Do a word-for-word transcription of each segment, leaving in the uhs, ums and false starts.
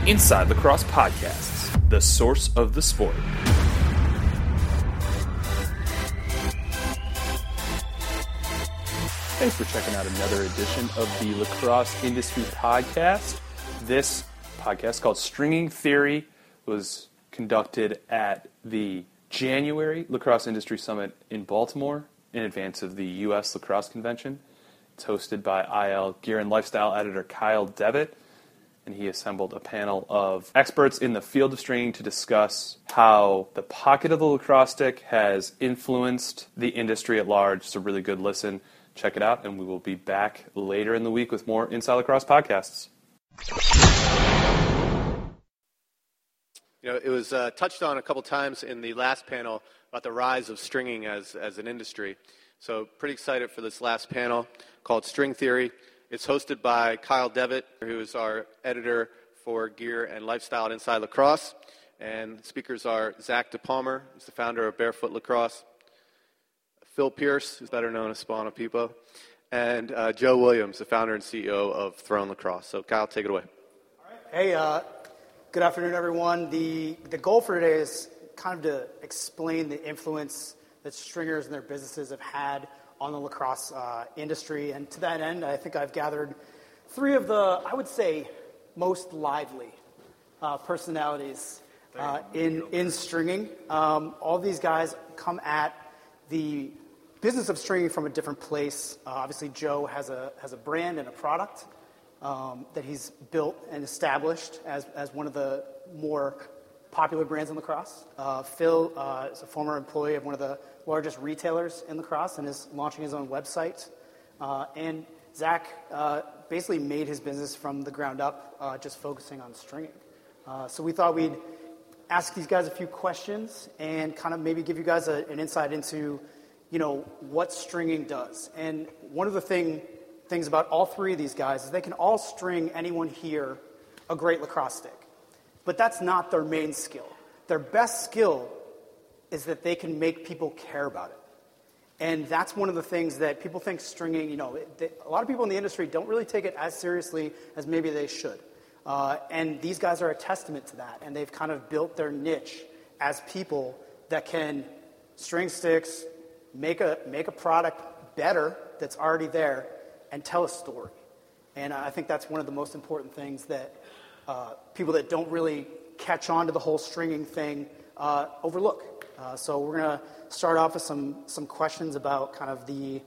Inside Lacrosse Podcasts, the source of the sport. Thanks for checking out another edition of the Lacrosse Industry Podcast. This podcast, called Stringing Theory, was conducted at the January Lacrosse Industry Summit in Baltimore in advance of the U S Lacrosse Convention. It's hosted by I L Gear and Lifestyle editor Kyle Devitt, and he assembled a panel of experts in the field of stringing to discuss how the pocket of the lacrosse stick has influenced the industry at large. It's a really good listen. Check it out, and we will be back later in the week with more Inside Lacrosse podcasts. You know, it was uh, touched on a couple times in the last panel about the rise of stringing as, as an industry. So pretty excited for this last panel called String Theory. It's hosted by Kyle Devitt, who is our editor for Gear and Lifestyle at Inside Lacrosse. And the speakers are Zach DePalmer, who's the founder of Barefoot Lacrosse, Phil Pierce, who's better known as Spawn of People, and uh, Joe Williams, the founder and C E O of Throne Lacrosse. So Kyle, take it away. All right. Hey, uh, good afternoon, everyone. The, the goal for today is kind of to explain the influence that stringers and their businesses have had on the lacrosse uh, industry. And to that end, I think I've gathered three of the, I would say, most lively uh, personalities uh, in, in stringing. Um, all these guys come at the business of stringing from a different place. Uh, obviously, Joe has a has a brand and a product um, that he's built and established as, as one of the more popular brands in lacrosse. Uh, Phil uh, is a former employee of one of the largest retailers in lacrosse and is launching his own website. Uh, and Zach uh, basically made his business from the ground up, uh, just focusing on stringing. Uh, so we thought we'd ask these guys a few questions and kind of maybe give you guys a, an insight into, you know, what stringing does. And one of the thing, things about all three of these guys is they can all string anyone here a great lacrosse stick. But that's not their main skill. Their best skill is that they can make people care about it. And that's one of the things that people think stringing, you know, they, a lot of people in the industry don't really take it as seriously as maybe they should. Uh, and these guys are a testament to that. And they've kind of built their niche as people that can string sticks, make a, make a product better that's already there, and tell a story. And I think that's one of the most important things that uh, people that don't really catch on to the whole stringing thing uh, overlook. Uh, so we're going to start off with some some questions about kind of the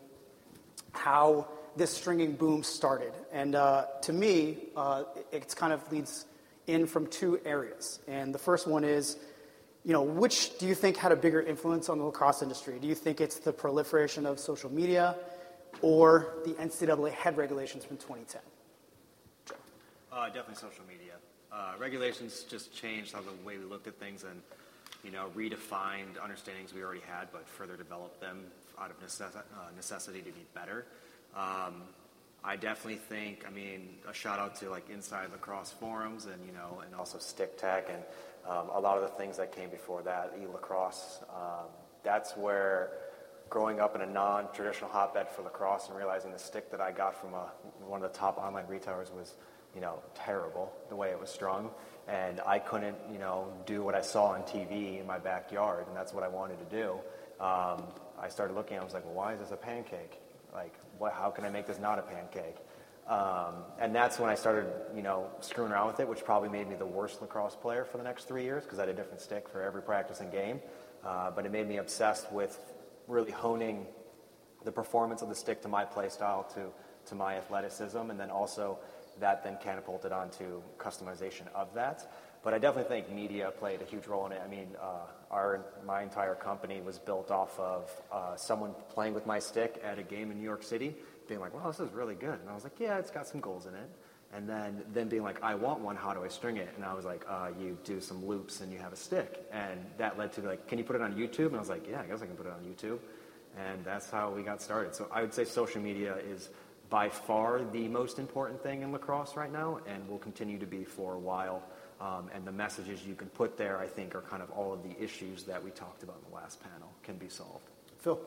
how this stringing boom started. And uh, to me, uh, it it's kind of leads in from two areas. And the first one is, you know, which do you think had a bigger influence on the lacrosse industry? Do you think it's the proliferation of social media or the N C double A head regulations from twenty ten? Joe. Uh, definitely social media. Uh, regulations just changed how the way we looked at things and, you know, redefined understandings we already had, but further developed them out of necess- uh, necessity to be better. Um, I definitely think, I mean, a shout out to like Inside Lacrosse forums and, you know, and also Stick Tech and um, a lot of the things that came before that, e-lacrosse. Um, that's where growing up in a non-traditional hotbed for lacrosse and realizing the stick that I got from a, one of the top online retailers was, you know, terrible, the way it was strung. And I couldn't, you know, do what I saw on T V in my backyard, and that's what I wanted to do. Um, I started looking, I was like, well, why is this a pancake? Like, what, how can I make this not a pancake? Um, and that's when I started, you know, screwing around with it, which probably made me the worst lacrosse player for the next three years because I had a different stick for every practice and game. Uh, but it made me obsessed with really honing the performance of the stick to my play style, to, to my athleticism, and then also that then catapulted onto customization of that. But I definitely think media played a huge role in it. I mean, uh, our my entire company was built off of uh, someone playing with my stick at a game in New York City, being like, wow, this is really good. And I was like, yeah, it's got some goals in it. And then, then being like, I want one, how do I string it? And I was like, uh, you do some loops and you have a stick. And that led to like, can you put it on YouTube? And I was like, yeah, I guess I can put it on YouTube. And that's how we got started. So I would say social media is by far the most important thing in lacrosse right now, and will continue to be for a while. Um, and the messages you can put there, I think, are kind of all of the issues that we talked about in the last panel can be solved. Phil?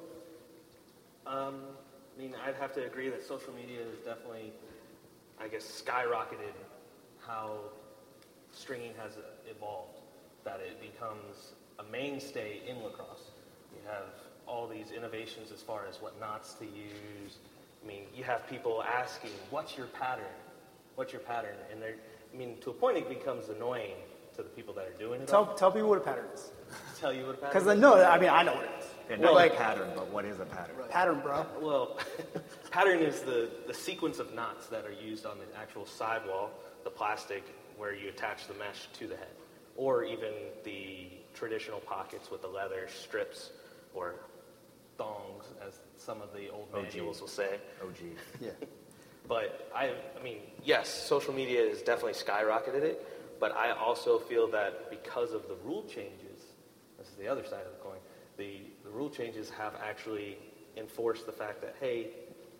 Um, I mean, I'd have to agree that social media has definitely, I guess, skyrocketed how stringing has evolved, that it becomes a mainstay in lacrosse. You have all these innovations as far as what knots to use. I mean, you have people asking, what's your pattern? What's your pattern? And they're, I mean, to a point it becomes annoying to the people that are doing it. Tell, all. tell people what a pattern is. Tell you what a pattern Because is? I know, I mean, I know what it is. Yeah, Well, not like- a pattern, but what is a pattern? Pattern, bro. Well, pattern is the, the sequence of knots that are used on the actual sidewall, the plastic where you attach the mesh to the head, or even the traditional pockets with the leather strips or thongs, as some of the old O G. manuals will say. O G. Yeah. But I, I mean, yes, social media has definitely skyrocketed it, but I also feel that because of the rule changes, this is the other side of the coin, the, the rule changes have actually enforced the fact that, hey,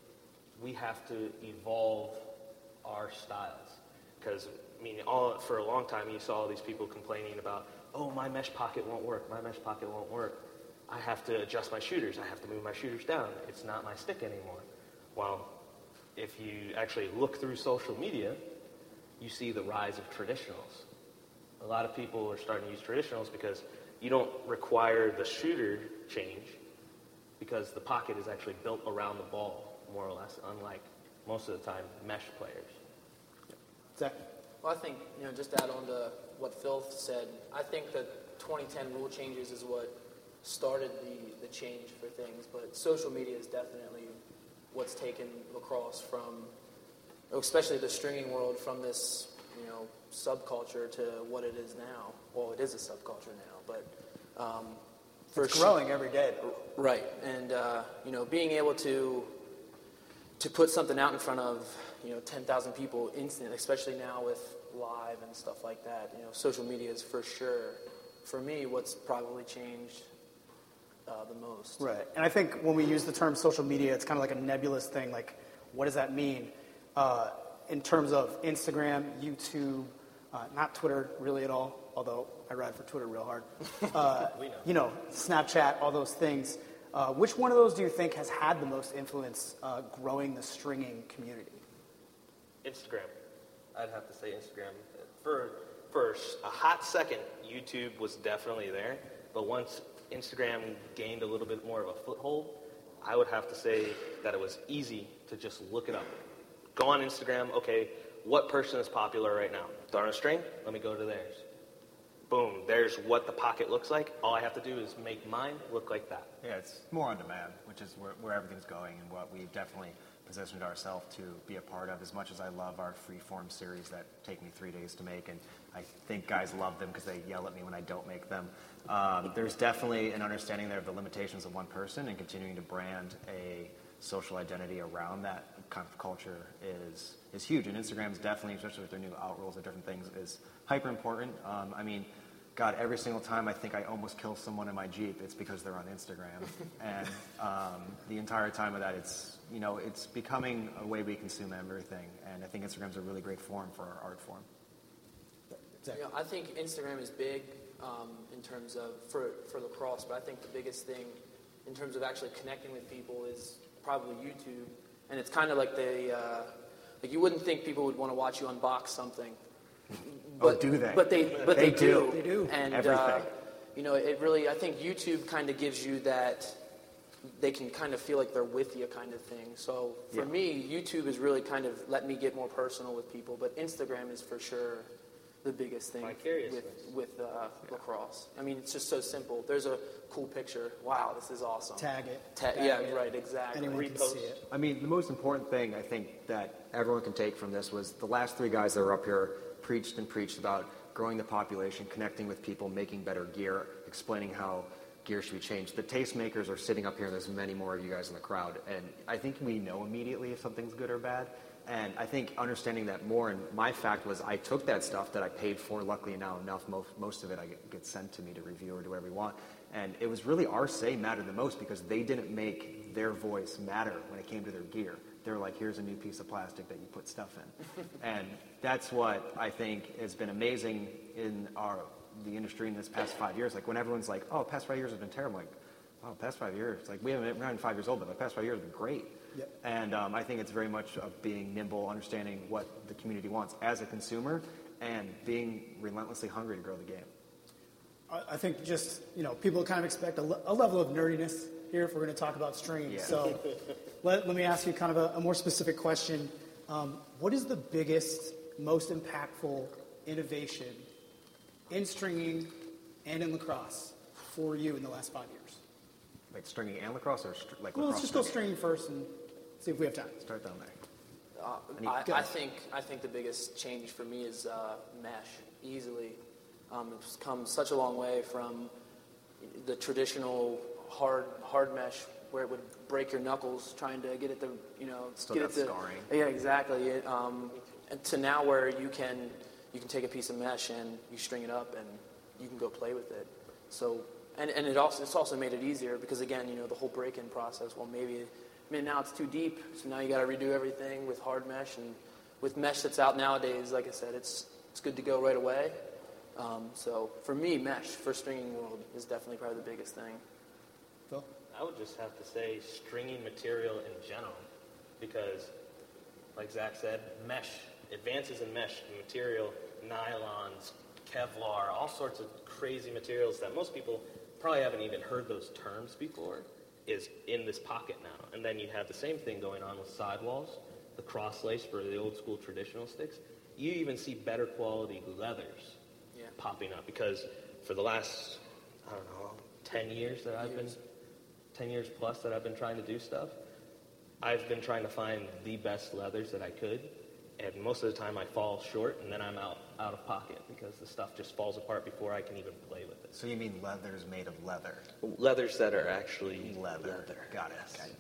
we have to evolve our styles. Because, I mean, all, for a long time you saw all these people complaining about, oh, my mesh pocket won't work, my mesh pocket won't work. I have to adjust my shooters, I have to move my shooters down. It's not my stick anymore. Well, if you actually look through social media, you see the rise of traditionals. A lot of people are starting to use traditionals because you don't require the shooter change because the pocket is actually built around the ball, more or less, unlike most of the time mesh players. Zach? Well, I think, you know, just to add on to what Phil said, I think that twenty ten rule changes is what started the, the change for things, but social media is definitely what's taken lacrosse from, especially the stringing world, from this, you know, subculture to what it is now. Well, it is a subculture now, but um, for It's growing every day, though. Right, and uh, you know, being able to to put something out in front of, you know, ten thousand people instantly, especially now with live and stuff like that. You know, social media is for sure, for me, what's probably changed uh, the most. Right. And I think when we use the term social media, it's kind of like a nebulous thing. Like, what does that mean? Uh, in terms of Instagram, YouTube, uh, not Twitter really at all, although I ride for Twitter real hard. Uh, We know. You know, Snapchat, all those things. Uh, which one of those do you think has had the most influence uh, growing the stringing community? Instagram. I'd have to say Instagram. For, for a hot second, YouTube was definitely there, but once Instagram gained a little bit more of a foothold, I would have to say that it was easy to just look it up. Go on Instagram, okay, what person is popular right now? Darn a string? Let me go to theirs. Boom, there's what the pocket looks like. All I have to do is make mine look like that. Yeah, it's more on demand, which is where, where everything's going and what we've definitely positioned ourselves to be a part of. As much as I love our freeform series that take me three days to make, and I think guys love them because they yell at me when I don't make them. Um, there's definitely an understanding there of the limitations of one person, and continuing to brand a social identity around that kind of culture is is huge. And Instagram is definitely, especially with their new out rules and different things, is hyper important. Um, I mean, God, every single time I think I almost kill someone in my Jeep, it's because they're on Instagram. And um, the entire time of that, it's, you know, it's becoming a way we consume everything. And I think Instagram's a really great form for our art form. You know, I think Instagram is big um, in terms of, for, for lacrosse, but I think the biggest thing in terms of actually connecting with people is probably YouTube. And it's kind of like they, uh, like you wouldn't think people would want to watch you unbox something. Oh, do they? But they, but They they, do. do. They do. And, Everything. Uh, you know, it really, I think YouTube kind of gives you that, they can kind of feel like they're with you kind of thing. So for Yeah. me, YouTube has really kind of let me get more personal with people, but Instagram is for sure the biggest thing Vicarious with, ways. with uh, lacrosse. I mean, it's just so simple. There's a cool picture. Wow, this is awesome. Tag it. Ta- Tag yeah, it. right, exactly. Anyone can Repost. see it. I mean, the most important thing I think that everyone can take from this was the last three guys that were up here preached and preached about growing the population, connecting with people, making better gear, explaining how gear should be changed. The tastemakers are sitting up here, and there's many more of you guys in the crowd, and I think we know immediately if something's good or bad. And I think understanding that more, and my fact was I took that stuff that I paid for, luckily now enough, most, most of it I get, gets sent to me to review or do whatever we want. And it was really our say mattered the most because they didn't make their voice matter when it came to their gear. They were like, here's a new piece of plastic that you put stuff in. And that's what I think has been amazing in our the industry in this past five years. Like when everyone's like, oh, past five years have been terrible. I'm like, oh, past five years. Like we haven't been around five years old, but the past five years have been great. Yep. And um, I think it's very much of being nimble, understanding what the community wants as a consumer, and being relentlessly hungry to grow the game. I think just, you know, people kind of expect a, le- a level of nerdiness here if we're going to talk about stringing. Yeah. So let, let me ask you kind of a, a more specific question. Um, what is the biggest, most impactful innovation in stringing and in lacrosse for you in the last five years? Like stringing and lacrosse, or str- like Well, lacrosse? let's just go stringing? stringing first and see if we have time. Start down there. Uh, need- I, Go I ahead. think I think the biggest change for me is uh, mesh. Easily, um, it's come such a long way from the traditional hard hard mesh where it would break your knuckles trying to get it to you know Still get got it to scarring. yeah exactly it, um, and to now where you can you can take a piece of mesh and you string it up and you can go play with it. So and, and it also it's also made it easier because again you know the whole break-in process. Well maybe. I mean, now it's too deep, so now you got to redo everything with hard mesh, and with mesh that's out nowadays, like I said, it's it's good to go right away. Um, so for me, mesh for stringing world is definitely probably the biggest thing. Phil? I would just have to say stringing material in general, because, like Zach said, mesh, advances in mesh material, nylons, Kevlar, all sorts of crazy materials that most people probably haven't even heard those terms before, is in this pocket now. And then you have the same thing going on with sidewalls, the cross lace for the old school traditional sticks. You even see better quality leathers Yeah. popping up because for the last, I don't know, ten years that I've been, ten years plus that I've been trying to do stuff, I've been trying to find the best leathers that I could. And most of the time I fall short and then I'm out, out of pocket because the stuff just falls apart before I can even play with it. So you mean leathers made of leather? Leathers that are actually Leather. Got it. Okay.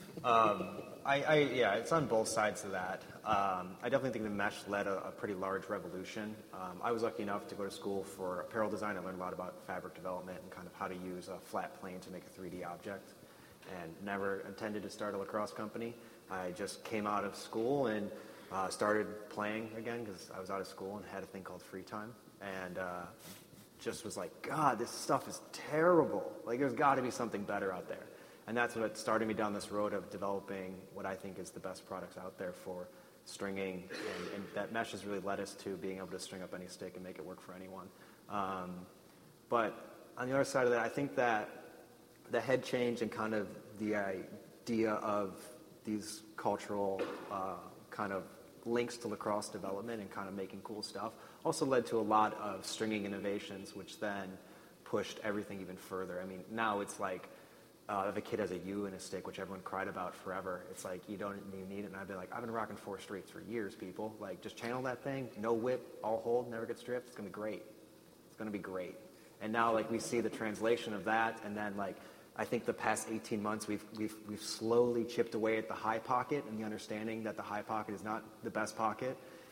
Um, I, I, yeah, it's on both sides of that. Um, I definitely think the mesh led a, a pretty large revolution. Um, I was lucky enough to go to school for apparel design. I learned a lot about fabric development and kind of how to use a flat plane to make a three D object, and never intended to start a lacrosse company. I just came out of school and uh, started playing again because I was out of school and had a thing called free time, and uh, just was like, God, this stuff is terrible. Like, there's got to be something better out there. And that's what started me down this road of developing what I think is the best products out there for stringing. And, and that mesh has really led us to being able to string up any stick and make it work for anyone. Um, but on the other side of that, I think that the head change and kind of the idea of these cultural uh, kind of links to lacrosse development and kind of making cool stuff also led to a lot of stringing innovations, which then pushed everything even further. I mean, now it's like, Uh, if a kid has a U in a stick, which everyone cried about forever, it's like, you don't you need it. And I'd be like, I've been rocking four straights for years, people. Like, just channel that thing, no whip, all hold, never get stripped. It's going to be great. It's going to be great. And now, like, we see the translation of that. And then, like, I think the past eighteen months, we've, we've, we've slowly chipped away at the high pocket and the understanding that the high pocket is not the best pocket.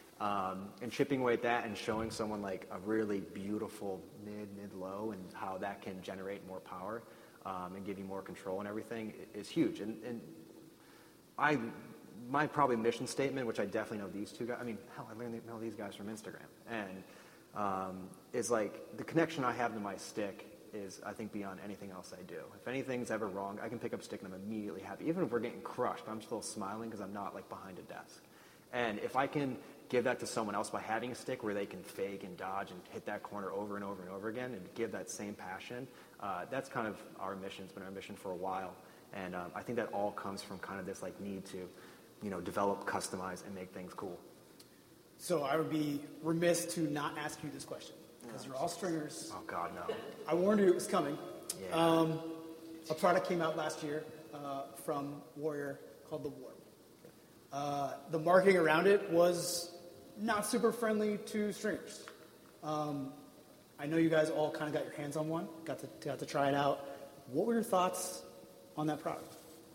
Um, and chipping away at that and showing someone, like, a really beautiful mid, mid-low and how that can generate more power. Um, and give you more control and everything is huge. And, and I, my probably mission statement, which I definitely know these two guys, I mean, hell, I learned to know these guys from Instagram. And um, is like the connection I have to my stick is, I think, beyond anything else I do. If anything's ever wrong, I can pick up a stick and I'm immediately happy. Even if we're getting crushed, I'm still smiling because I'm not like behind a desk. And if I can give that to someone else by having a stick where they can fake and dodge and hit that corner over and over and over again and give that same passion, uh, that's kind of our mission. It's been our mission for a while. And um, I think that all comes from kind of this like need to, you know, develop, customize, and make things cool. So I would be remiss to not ask you this question, because you're all stringers. Oh, God, no. I warned you it was coming. Yeah. Um, a product came out last year uh, from Warrior called the Warp. Uh, the marketing around it was not super friendly to stringers. Um, I know you guys all kind of got your hands on one, got to, got to try it out. What were your thoughts on that product?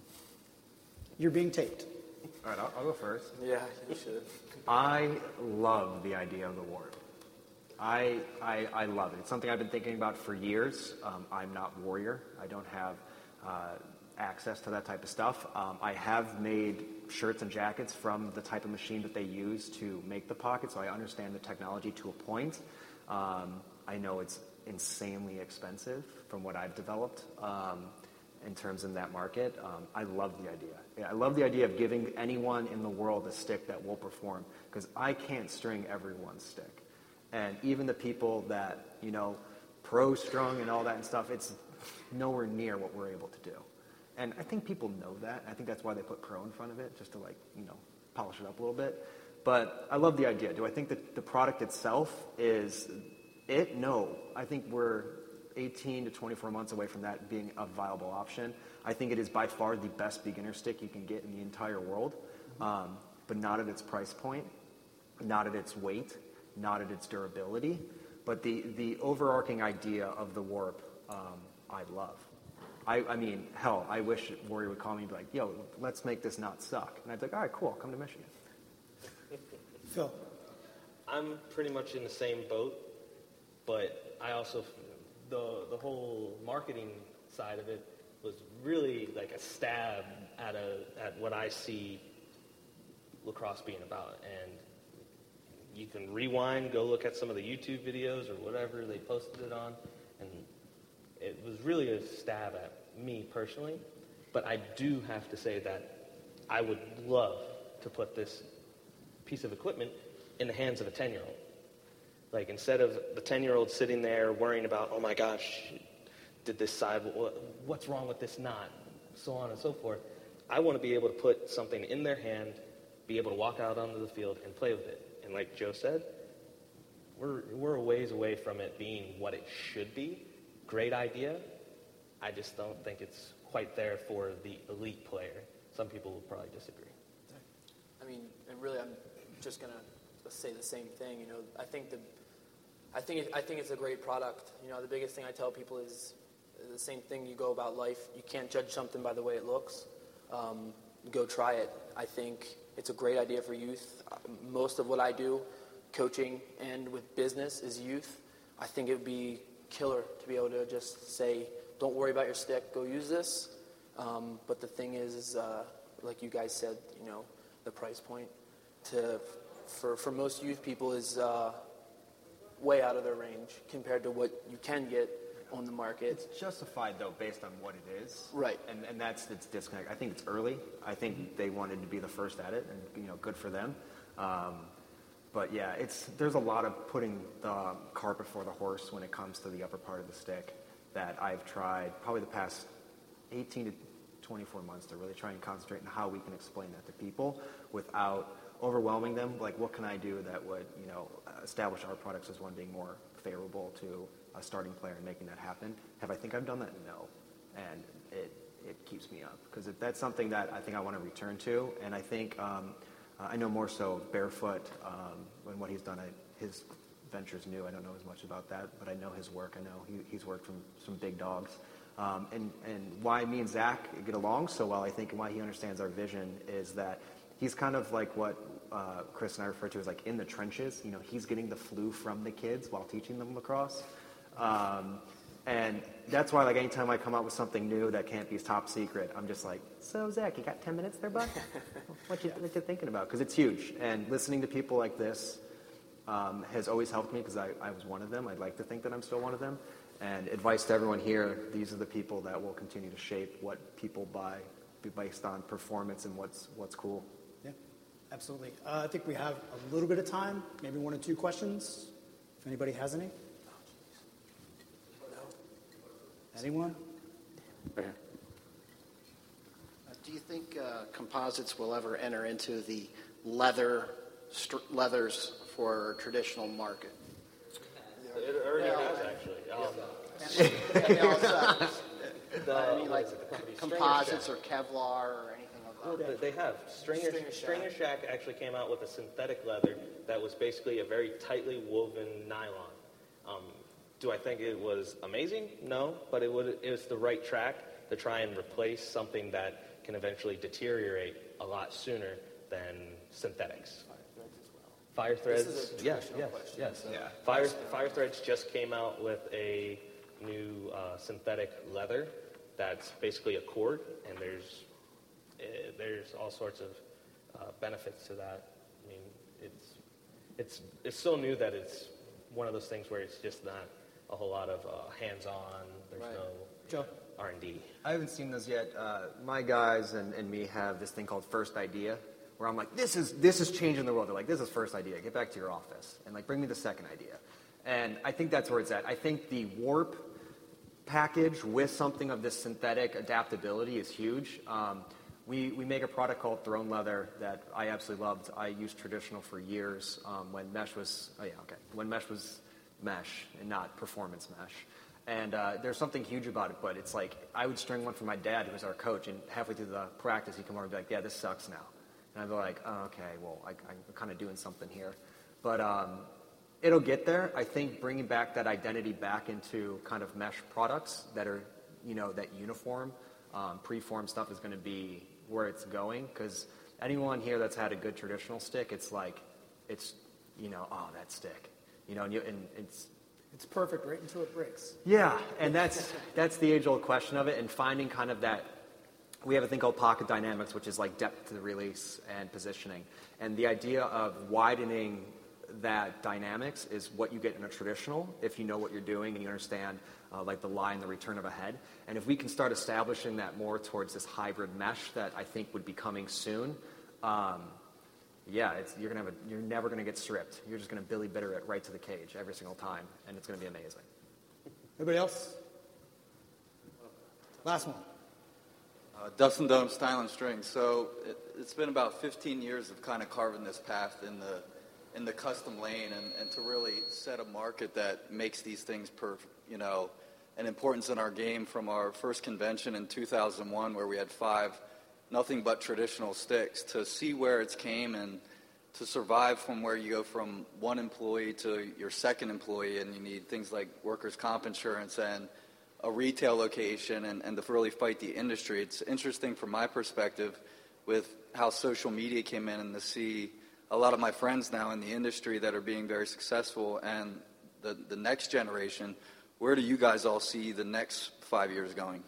You're being taped. All right, I'll, I'll go first. Yeah, you should. I love the idea of the Warp. I, I, I love it. It's something I've been thinking about for years. Um, I'm not Warrior. I don't have uh, access to that type of stuff. Um, I have made shirts and jackets from the type of machine that they use to make the pocket, so I understand the technology to a point. Um, I know it's insanely expensive from what I've developed um, in terms of that market. Um, I love the idea. Yeah, I love the idea of giving anyone in the world a stick that will perform, because I can't string everyone's stick. And even the people that, you know, pro strung and all that and stuff, it's nowhere near what we're able to do. And I think people know that. I think that's why they put pro in front of it, just to like, you know, polish it up a little bit. But I love the idea. Do I think that the product itself is it? No. I think we're eighteen to twenty-four months away from that being a viable option. I think it is by far the best beginner stick you can get in the entire world, um, but not at its price point, not at its weight, not at its durability. But the, the overarching idea of the Warp, um, I love. I, I mean, hell, I wish Warrior would call me and be like, yo, let's make this not suck. And I'd be like, all right, cool, come to Michigan. Phil. I'm pretty much in the same boat, but I also, the the whole marketing side of it was really like a stab at a at what I see lacrosse being about. And you can rewind, go look at some of the YouTube videos or whatever they posted it on, and it was really a stab at me personally. But I do have to say that I would love to put this piece of equipment in the hands of a ten-year-old. Like, instead of the ten-year-old sitting there worrying about, oh my gosh, did this side, what's wrong with this knot, so on and so forth, I want to be able to put something in their hand, be able to walk out onto the field and play with it. And like Joe said, we're we're a ways away from it being what it should be. Great idea. I just don't think it's quite there for the elite player. Some people will probably disagree. I mean, and really, I'm just gonna say the same thing. You know, I think the, I think it, I think it's a great product. You know, the biggest thing I tell people is the same thing. You go about life. You can't judge something by the way it looks. Um, go try it. I think it's a great idea for youth. Most of what I do, coaching and with business, is youth. I think it would be killer to be able to just say, don't worry about your stick, go use this. Um, but the thing is, is uh, like you guys said, you know, the price point to for for most youth people is uh, way out of their range compared to what you can get on the market. It's justified, though, based on what it is. Right. And and that's its disconnect. I think it's early. I think mm-hmm. they wanted to be the first at it, and, you know, good for them. Um, but, yeah, it's there's a lot of putting the cart before the horse when it comes to the upper part of the stick that I've tried probably the past eighteen to twenty-four months to really try and concentrate on how we can explain that to people without overwhelming them. Like, what can I do that would, you know, establish our products as one being more favorable to a starting player and making that happen? Have I think I've done that? No. And it it keeps me up because that's something that I think I want to return to. And I think um, uh, I know more so Barefoot um, and what he's done. I, his venture's new. I don't know as much about that, but I know his work. I know he, he's worked from some big dogs. Um, and, and why me and Zach get along so well, I think, and why he understands our vision is that he's kind of like what uh, Chris and I refer to as like in the trenches. You know, he's getting the flu from the kids while teaching them lacrosse. Um, and that's why, like, anytime I come out with something new that can't be top secret, I'm just like, so Zach, you got ten minutes there, bud? What you, what you thinking about? Because it's huge. And listening to people like this um, has always helped me because I, I was one of them. I'd like to think that I'm still one of them. And advice to everyone here, these are the people that will continue to shape what people buy based on performance and what's what's cool. Yeah, absolutely. Uh, I think we have a little bit of time, maybe one or two questions, if anybody has any. Anyone? Right here. Uh, do you think uh, composites will ever enter into the leather st- leathers for traditional market? It already has, actually. Um, And also, the, I mean, like what is it, the company? composites Stringer or Kevlar or anything of Well, that. they- they have. Stringer, Stringer Shack. Stringer Shack actually came out with a synthetic leather that was basically a very tightly woven nylon. Um, do I think it was amazing? No, but it, would, it was the right track to try and replace something that can eventually deteriorate a lot sooner than synthetics. Fire threads, This is a yes, traditional yes, question, yes. so- Yeah. Fire, Fire threads just came out with a new uh, synthetic leather that's basically a cord, and there's uh, there's all sorts of uh, benefits to that. I mean, it's it's it's so new that it's one of those things where it's just not a whole lot of uh, hands-on. There's Right. no Joe? R and D. I haven't seen those yet. Uh, my guys and, and me have this thing called First Idea, where I'm like, this is this is changing the world. They're like, this is first idea. Get back to your office and like bring me the second idea. And I think that's where it's at. I think the warp package with something of this synthetic adaptability is huge. Um, we we make a product called Throne Leather that I absolutely loved. I used traditional for years um, when mesh was oh yeah okay when mesh was mesh and not performance mesh. And uh, there's something huge about it, but it's like I would string one for my dad, who was our coach, and halfway through the practice, he'd come over and be like, yeah, this sucks now. And I'd be like, oh, okay, well, I, I'm kind of doing something here. But um, it'll get there. I think bringing back that identity back into kind of mesh products that are, you know, that uniform, um, preform stuff is going to be where it's going. Because anyone here that's had a good traditional stick, it's like, it's, you know, oh, that stick. You know, and, you, and it's, It's perfect right until it breaks. Yeah, and that's that's the age-old question of it, and finding kind of that. We have a thing called pocket dynamics, which is like depth to the release and positioning. And the idea of widening that dynamics is what you get in a traditional, if you know what you're doing and you understand uh, like the lie and the return of a head. And if we can start establishing that more towards this hybrid mesh that I think would be coming soon, um, yeah, it's, you're gonna have a, you're never going to get stripped. You're just going to Billy Bitter it right to the cage every single time, and it's going to be amazing. Anybody else? Last one. Uh, Dustin Dome, Style and String. So it, it's been about fifteen years of kind of carving this path in the in the custom lane, and, and to really set a market that makes these things per you know an importance in our game. From our first convention in two thousand one, where we had five nothing but traditional sticks, to see where it's came and to survive from where you go from one employee to your second employee, and you need things like workers' comp insurance and a retail location, and, and to really fight the industry. It's interesting from my perspective with how social media came in, and to see a lot of my friends now in the industry that are being very successful, and the, the next generation. Where do you guys all see the next five years going?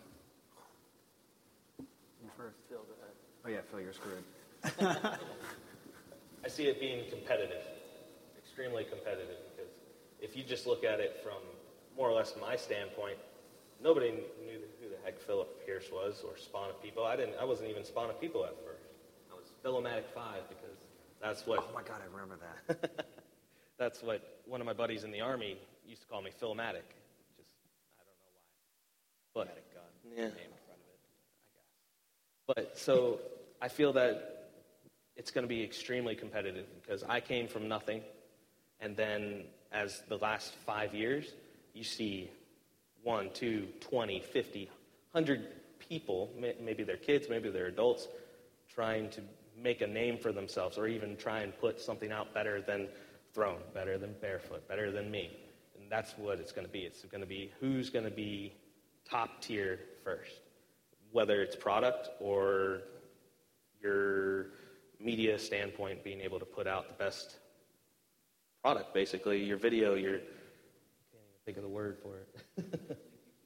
You first. Phil, go ahead. Oh yeah, Phil, you're screwed. I see it being competitive, extremely competitive, because if you just look at it from more or less my standpoint, nobody knew who the heck Philip Pierce was or Spawn of People. I didn't. I wasn't even Spawn of People at first. I was Philomatic five, because that's what. Oh my God, I remember that. That's what one of my buddies in the Army used to call me, Philomatic. Just I don't know why. But yeah. Name in front of it, I guess. But so I feel that it's going to be extremely competitive, because I came from nothing, and then as the last five years, you see one, two, twenty, fifty, one hundred people, maybe they're kids, maybe they're adults, trying to make a name for themselves, or even try and put something out better than Throne, better than Barefoot, better than me. And that's what it's going to be. It's going to be who's going to be top tier first, whether it's product or your media standpoint, being able to put out the best product, basically. Your video, your... I can't even think of the word for it.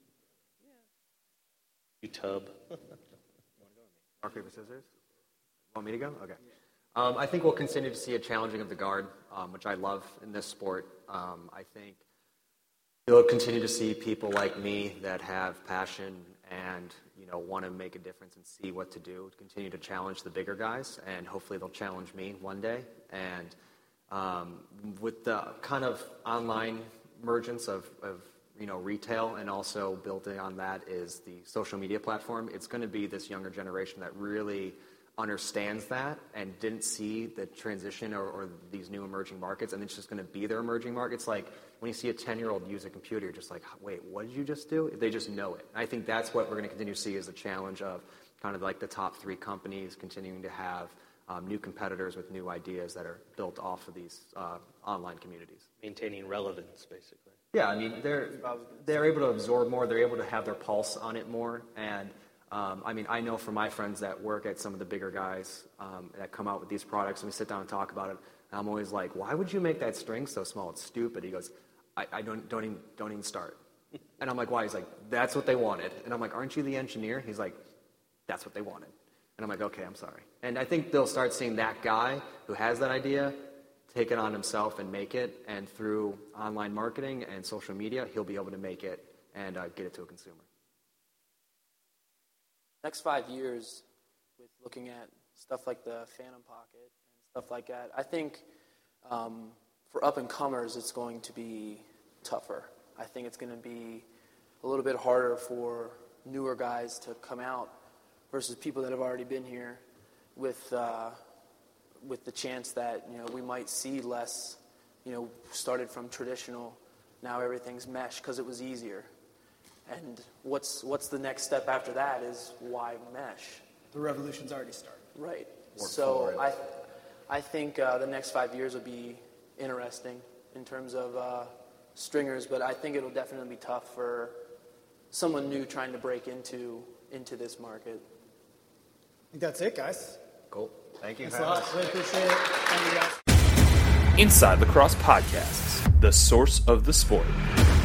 You tub. Rock, paper, scissors? Want me to go? Okay. Um, I think we'll continue to see a challenging of the guard, um, which I love in this sport. Um, I think you'll continue to see people like me that have passion and, you know, want to make a difference and see what to do, continue to challenge the bigger guys, and hopefully they'll challenge me one day. And um, with the kind of online emergence of, of, you know, retail, and also building on that is the social media platform, it's going to be this younger generation that really understands that and didn't see the transition or, or these new emerging markets, and it's just going to be their emerging markets. Like when you see a ten-year-old use a computer, you're just like, wait, what did you just do? They just know it. And I think that's what we're going to continue to see is the challenge of kind of like the top three companies continuing to have um, new competitors with new ideas that are built off of these uh, online communities. Maintaining relevance, basically. Yeah, I mean, they're they're able to absorb more. They're able to have their pulse on it more. And, um, I mean, I know from my friends that work at some of the bigger guys um, that come out with these products, and we sit down and talk about it, and I'm always like, why would you make that string so small? It's stupid. He goes, I, I don't, don't, even, don't even start. And I'm like, why? He's like, that's what they wanted. And I'm like, aren't you the engineer? He's like, that's what they wanted. And I'm like, okay, I'm sorry. And I think they'll start seeing that guy who has that idea take it on himself and make it, and through online marketing and social media, he'll be able to make it and uh, get it to a consumer. Next five years, with looking at stuff like the Phantom Pocket and stuff like that. I think um, for up-and-comers, it's going to be tougher. I think it's going to be a little bit harder for newer guys to come out versus people that have already been here with uh, with the chance that, you know, we might see less, you know, started from traditional, now everything's mesh because it was easier. And what's what's the next step after that is why mesh? The revolution's already started. Right. Work so forward. I I think uh, the next five years will be interesting in terms of uh, stringers, but I think it'll definitely be tough for someone new trying to break into into this market. I think that's it, guys. Cool. Thank you. Thanks a lot. Really appreciate it. Thank you, guys. Inside Lacrosse Podcasts, the source of the sport.